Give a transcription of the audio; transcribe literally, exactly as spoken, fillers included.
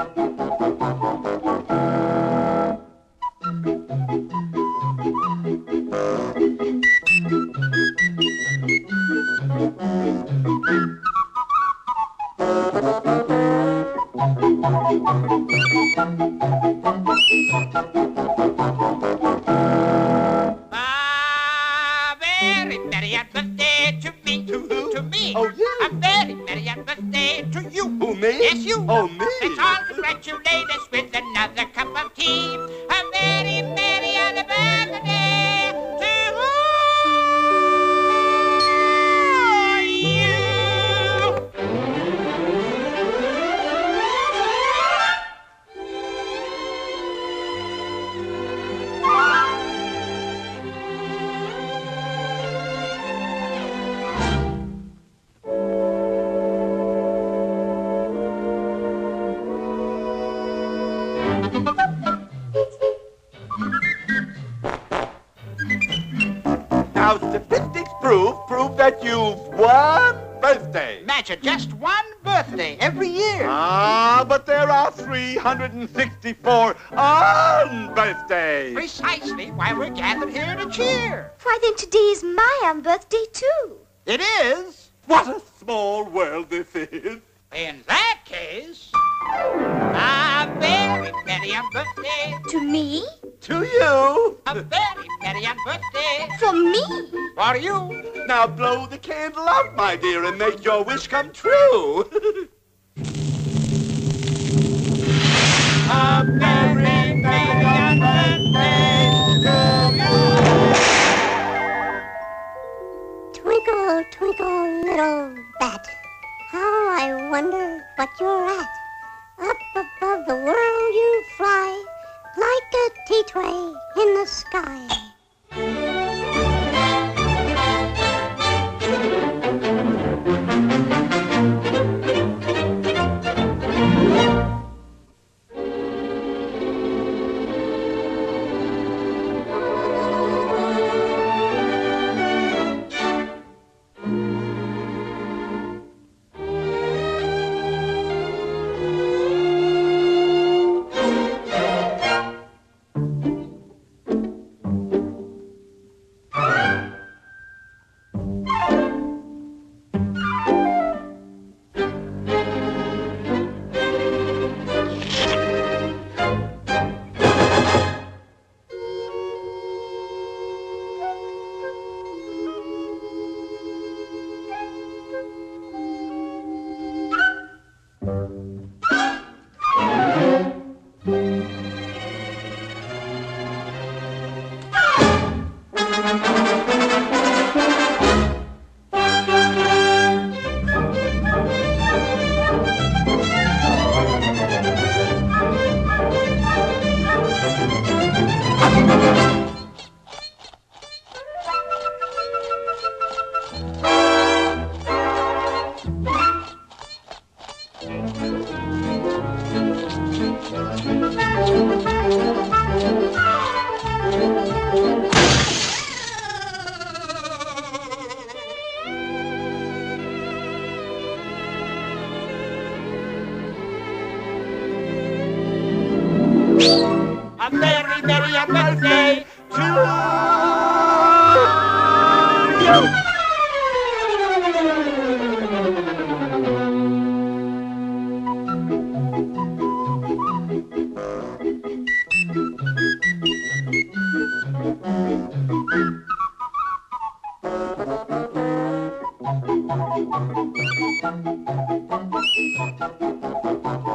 A very merry birthday to me, to who? To me. Oh, you. A very merry birthday to you. Who, me? Yes, you. Oh, me. Let's all congratulate us with another cup of tea. A very merry birthday to you. Now, statistics prove, prove that you've one birthday. Matcha, just one birthday every year. Ah, but there are three hundred sixty-four un-birthdays. Precisely why we're gathered here to cheer. Why, then today's my um, birthday, too. It is. What a small world this is. In that case, a very merry birthday To me? To you. a very merry birthday For me? for you. Now blow the candle out, my dear, and make your wish come true. A very merry birthday to you. Twinkle, twinkle, little bat, how I wonder what you're at. Up above the world you fly, like a tea-tray in the sky. A very merry birthday to you. Thank you.